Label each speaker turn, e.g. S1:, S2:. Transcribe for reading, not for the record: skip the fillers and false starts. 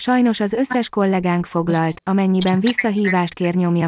S1: Sajnos az összes kollégánk foglalt, amennyiben visszahívást kér nyomja